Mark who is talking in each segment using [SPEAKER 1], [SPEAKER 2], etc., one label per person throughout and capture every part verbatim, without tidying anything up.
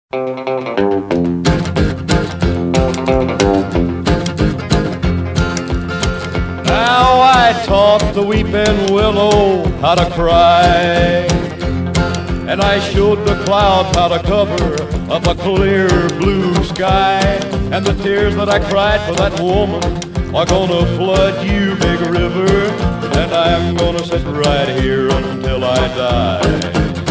[SPEAKER 1] Now I taught the weeping willow how to cry, and I showed the clouds how to cover up a clear blue sky. And the tears that I cried for that woman are gonna flood you, big river, and I'm gonna sit right here until I die.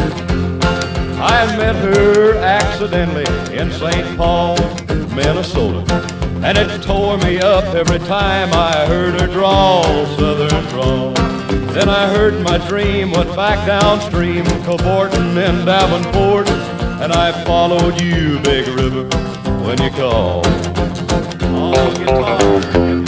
[SPEAKER 1] I met her accidentally in Saint Paul, Minnesota, and it tore me up every time I heard her drawl, southern drawl. Then I heard my dream went back downstream, cavorting in Davenport, and I followed you, big river, when you called. Oh, guitar, get going.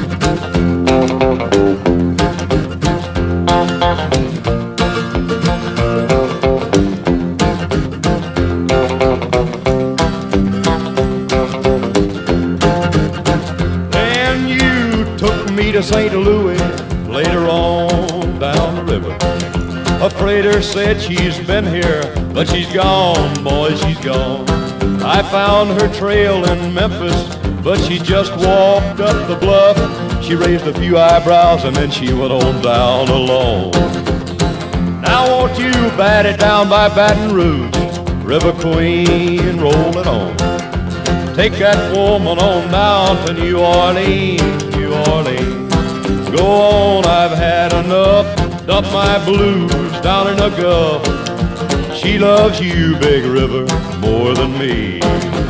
[SPEAKER 1] Then you took me to Saint Louis later on down the river. A freighter said she's been here, but she's gone, boy, she's gone. I found her trail in Memphis, but she just walked up the bluff. She raised a few eyebrows and then she went on down alone. Now won't you bat it down by Baton Rouge, River Queen, roll it on. Take that woman on down to New Orleans, New Orleans. Go on, I've had enough. Dump my blues down in the Gulf. She loves you, big river, more than me.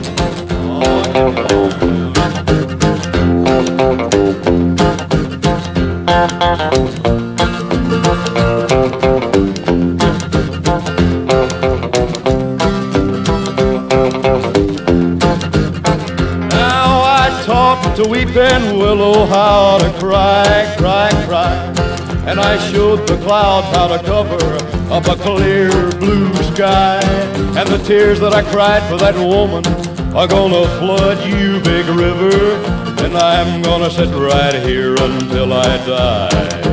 [SPEAKER 1] Now I taught the weeping willow how to cry, cry, cry. And I showed the clouds how to cover up a clear blue sky. And the tears that I cried for that woman are gonna flood you, big river, and I'm gonna sit right here until I die.